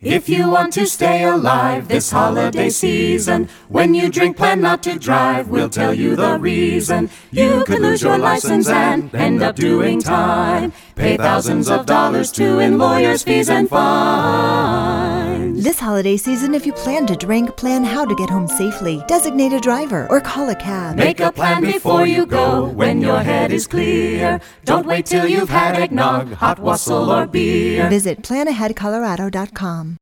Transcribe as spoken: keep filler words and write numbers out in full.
If you want to stay alive this holiday season, when you drink, plan not to drive. We'll tell you the reason. You could lose your license and end up doing time. Pay thousands of dollars to in lawyers' fees and fines. This holiday season, if you plan to drink, plan how to get home safely. Designate a driver or call a cab. Make a plan before you go when your head is clear. Don't wait till you've had eggnog, hot wassail, or beer. Visit plan ahead colorado dot com.